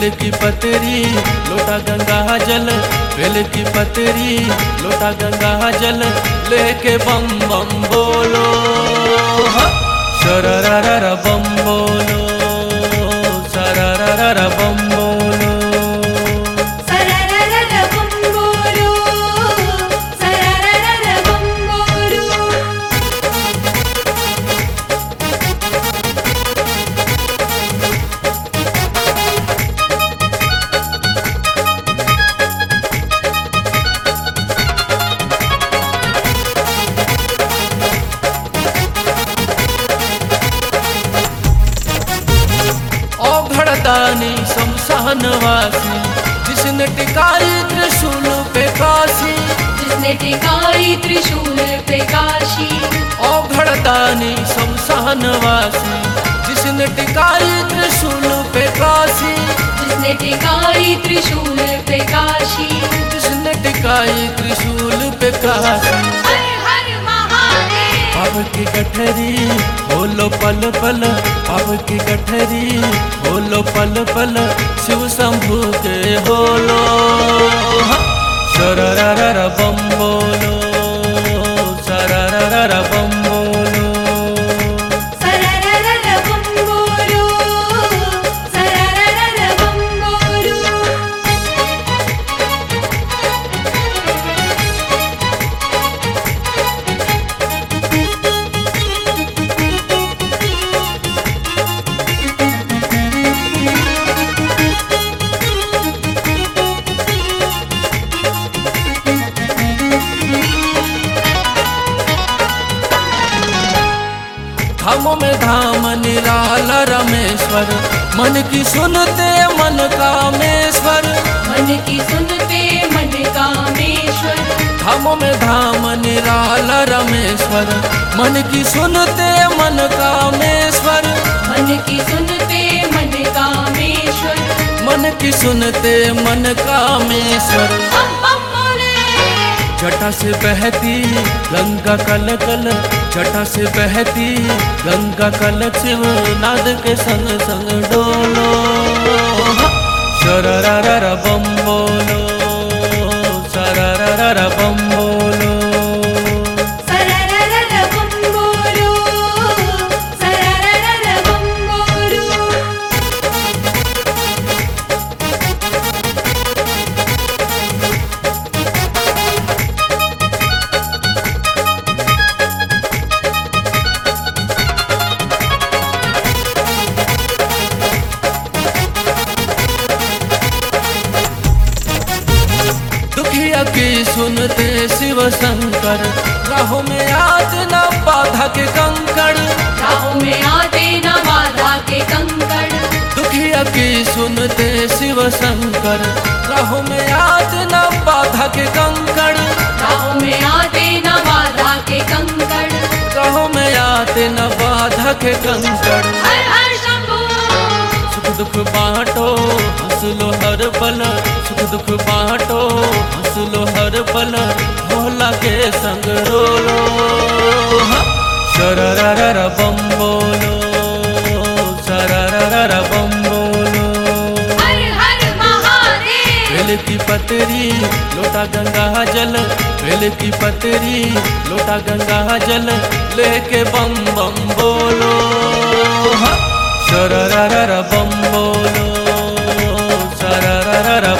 की पतरी लोटा गंगा जल, बेल की पतरी लोटा गंगा जल, लेके बम बम बोलो, शरररर बम बोलो, शरररर बम बोलो। दानी शमशानवासी जिसने टिकाई त्रिशूल पे काशी, जिसने टिकाई त्रिशूल पे काशी। औघड़दानी शमशानवासी जिसने टिकाई त्रिशूल पे काशी, जिसने टिकाई त्रिशूल पे काशी। जिसने टिकाई त्रिशूल पे काशी। पाप की गठरी बोलो पल पल, पाप की गठरी बोलो पल पल, शिव शंभू के होलो, शरररर बम बोलो, शरररर बम बोलो। सरररर बम बोलो, सरररर बम बोलो। धामों में धाम निराला रमेश्वर, मन की सुनते मन कामेश्वर, मन की सुनते मन कामेश्वर। धामों में धाम निराला रमेश्वर, मन की सुनते मन कामेश्वर, मन की सुनते मन कामेश्वर। मन की सुनते मन कामेश्वर। बम बम बोले। जटा से बहती गंगा कल कल, जटा से बहती गंगा कल, शिव नाद के संग संग डोलो, शरररर बम बोलो, शरररर बम बोलो। सरररर बम बोलो, सरररर बम बोलो। दुखिया की सुनते शिव शंकर, राहों में आते न बाधा के कंकड़, राहों में आते न बाधा के कंकड़। दुखिया की सुनते शिव शंकर, राहों में आते न बाधा के कंकड़, राहों में आते न बाधा के कंकड़। राहों में आते न बाधा के कंकड़। हर हर शंभू। सुख दुख बांटो हंस लो हर पल, सुख दुख बांटो हंस लो हर पल, भोला के संग रोलो, शरररर बम बोलो, शरररर बम बोलो। हर हर महादेव। बेल की पतरी लोटा गंगा जल, बेल की पतरी लोटा गंगा जल, लेके बम बम बोलो, शरररर बम बोलो, शरररर